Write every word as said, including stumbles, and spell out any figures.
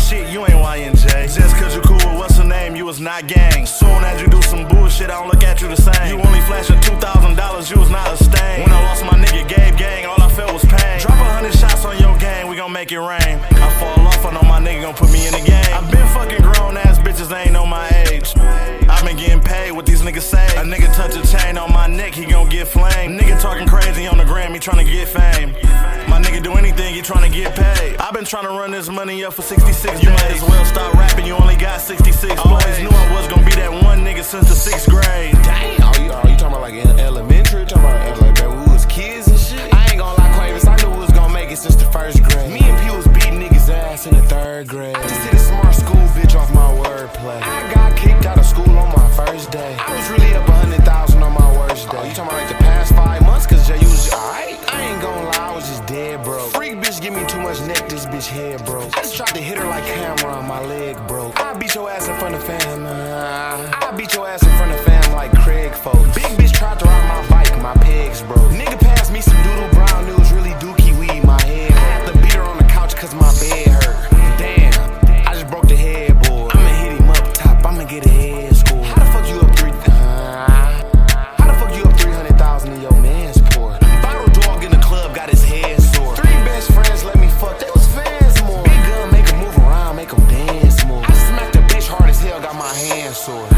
shit, you ain't Y N J. Just cause you cool with what's her name, you was not gang. Soon as you do some bullshit, I don't look at you the same. You only flashing two thousand dollars, you was not a stain. When I lost my nigga Gabe gang, all I felt was pain. Drop a hundred shots on your game, we gon' make it rain. I fall off, I know my nigga gon' put me in the game. I been fucking grown ass bitches, they ain't know my age. I been getting paid, what these niggas say. A nigga touch a chain on my neck, he gon' get flame. Nigga talking crazy on the gram, he tryna get fame. My nigga do anything, he tryna get paid. I been tryna run this money up for sixty-six You days. Might as well stop rapping, you only got sixty-six Always knew I was gon' be that one nigga since the sixth grade. Damn, are you, are you talking about like in elementary? Talking about like that we was kids and shit? I ain't gon' lie, Quavis, I knew we was gon' make it since the first grade. Me and P was beating niggas' ass in the third grade. I just hit a smart school bitch off my wordplay. I got kicked out of school on my first day. I was really up a hundred thousand on my worst day. Oh, you talking about like the past five months? Cause Jay, you was alright. I ain't gon' lie, I was just dead, bro. Freak bitch give me too much neck, this bitch head, bro. I just tried to hit her like Cameron, my leg broke. I beat your ass in front of fam. Uh, I beat your ass in front of fam like Craig folks. Big bitch tried to ride my bike, my pegs broke. Nigga passed me some doodle brown, it was really dookie weed, my head. I had to beat her on the couch cause my bed hurt. Damn, I just broke the headboard. I'ma hit him up top, I'ma get a head score. How the fuck you up three? Uh, how the fuck you up three hundred thousand in your man's port? Bottle dog in the club got his head sore. Three best friends let me fuck, they was fans more. Big gun make 'em move around, make 'em dance more. I smacked a bitch hard as hell, got my hands sore.